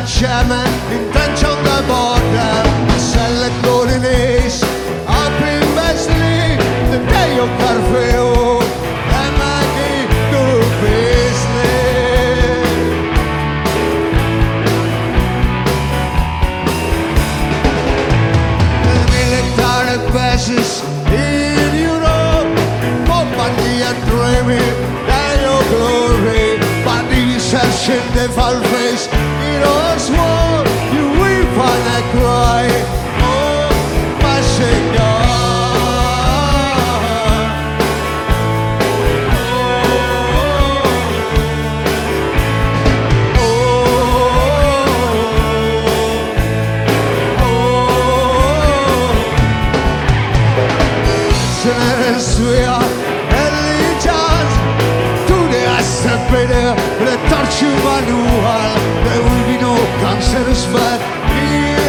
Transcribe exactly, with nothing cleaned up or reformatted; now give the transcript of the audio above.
Chairman, intention the border, sell colonies, up in Wesley, the day of curfew, and I give to business. The military bases in Europe, Normandy and dreaming, day of glory, but the searching the fall face. Once more, you weep and I cry. Oh, my Savior. Oh, oh, oh. Swear allegiance to the Assemblée, the torture manual. There will be no cancerous but